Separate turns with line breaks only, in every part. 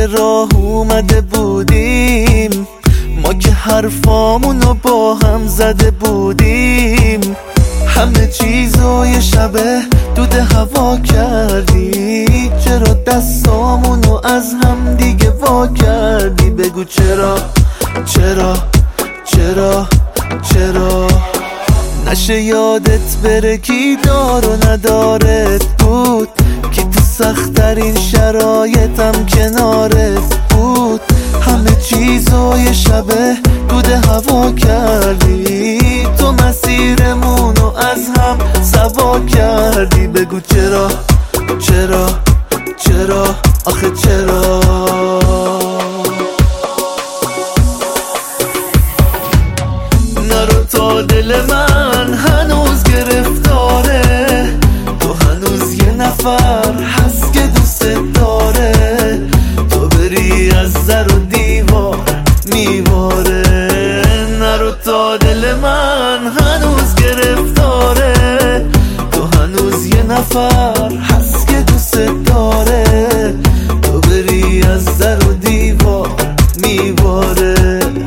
سر راه اومده بودیم، ما که حرفامونو با هم زده بودیم. همه چیزو یه شبه دود هوا کردی، چرا دستامونو از هم دیگه وا کردی؟ بگو چرا چرا چرا چرا؟ نشه یادت بره کی دار و ندارت بود، کی تو سخت‌ترین شرایطم کنارت بود. همه چیزو یه شبه دود هوا کردی، تو مسیرمونو از هم سوا کردی. بگو چرا چرا چرا آخه چرا؟ نرو تا دل من هنوز گرفتاره، تو هنوز یه نفر هست که دوست داره، تو بری از در و دیوار میواره. نرو تا دل من هنوز گرفتاره، تو هنوز یه نفر هست که دوست داره، تو بری از در و دیوار میواره.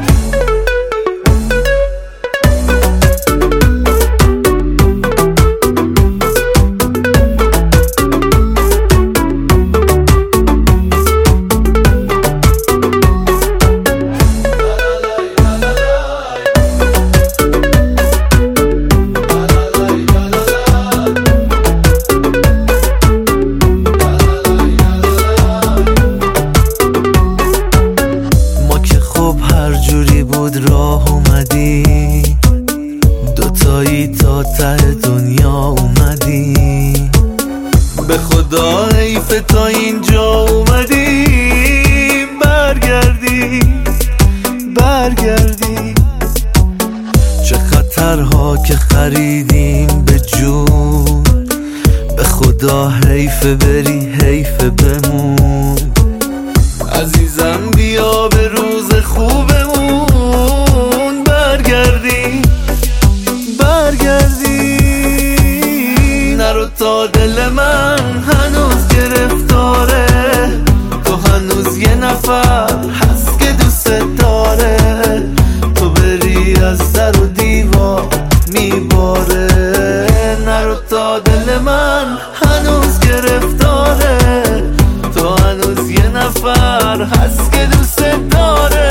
راه اومدی دوتایی تا ته دنیا اومدی، به خدا حیف تا اینجا اومدی. برگردی برگردی، چه خطرها که خریدیم به جون، به خدا حیف بری حیف بمون. عزیزم بیا به روز خوبمون برگردی برگردی. نرو تا دل من هنوز گرفتاره، تو هنوز یه نفر هست که دوست داره، تو بری از در و دیوار میباره. نرو تا دل من هنوز گرفتاره، تو هنوز یه نفر هست که دوست داره،